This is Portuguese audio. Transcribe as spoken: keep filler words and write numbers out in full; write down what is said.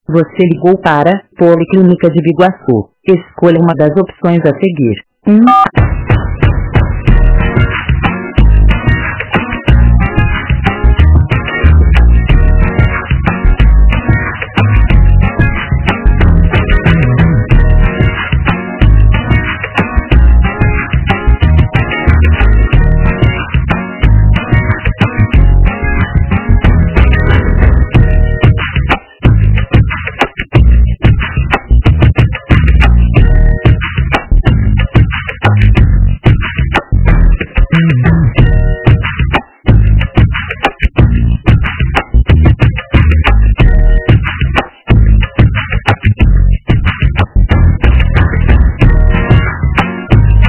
Você ligou para Policlínica de Biguaçu. Escolha uma das opções a seguir. um.